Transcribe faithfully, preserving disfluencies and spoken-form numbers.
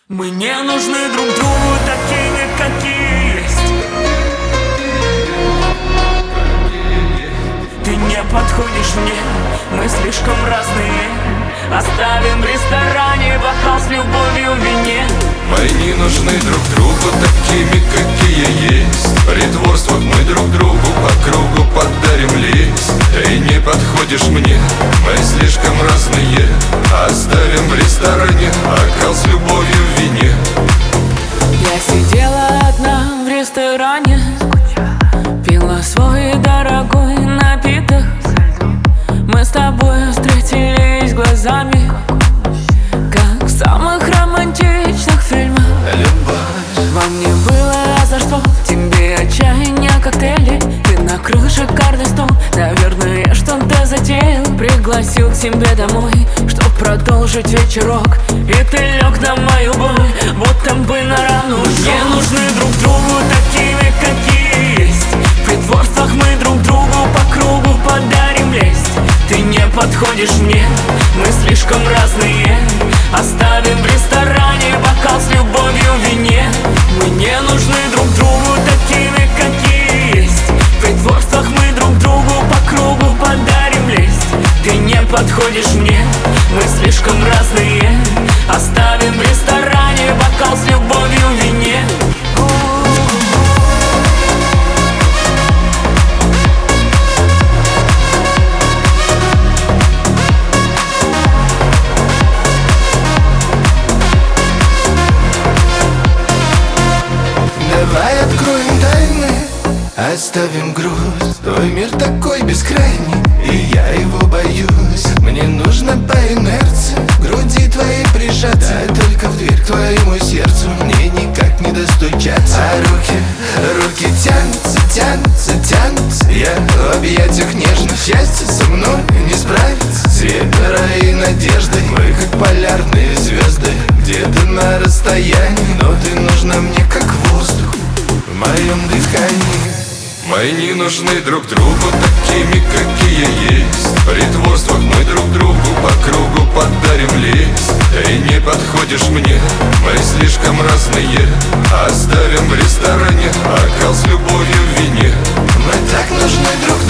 Мы не нужны друг другу такими, какие есть. Ты не подходишь мне, мы слишком разные. Оставим в ресторане бокал с любовью в вине. Мы не нужны друг другу такими, какие есть. В притворствах мы друг другу по кругу подарим лист. Ты не подходишь мне, мы слишком разные. Оставим в ресторане бокал с любовью в вине. Я сидела одна в ресторане, пила свой дорогой напиток. Мы с тобой встретились глазами, как в самых романтичных фильмах. Любовь. Во мне было за что, тебе отчаяние коктейли. Ты накрыл шикарный стол, наверное, что-то затеял. Пригласил к себе домой, чтоб продолжить вечерок. И ты лег на мою боль, будто бы на рану. Не нужны друг другу такими, какие есть. В притворствах мы друг другу по кругу подарим лесть. Ты не подходишь мне, мы слишком разные. Оставим в ресторане бокал с любовью в вине. Мы не нужны друг другу такими, какие есть. В притворствах мы друг другу по кругу подарим лесть. Ты не подходишь мне, мы слишком разные. Оставим в ресторане бокал с любовью в вине. Давай откроем тайны, оставим груз. Твой мир такой бескрайний, и я его боюсь. Мне нужно по инерции к груди твоей прижаться. Дай только в дверь к твоему сердцу, мне никак не достучаться. А руки, руки тянутся, тянутся, тянутся. Я в объятиях нежных, счастье со мной не справится. Севера и надежды, мы как полярные звезды. Где-то на расстоянии, но ты нужна мне как воздух в моем дыхании. Мы не нужны друг другу такими, какие есть. В притворствах мы друг другу по кругу подарим лист. Ты не подходишь мне, мы слишком разные. Оставим в ресторане бокал с любовью в вине. Мы так нужны друг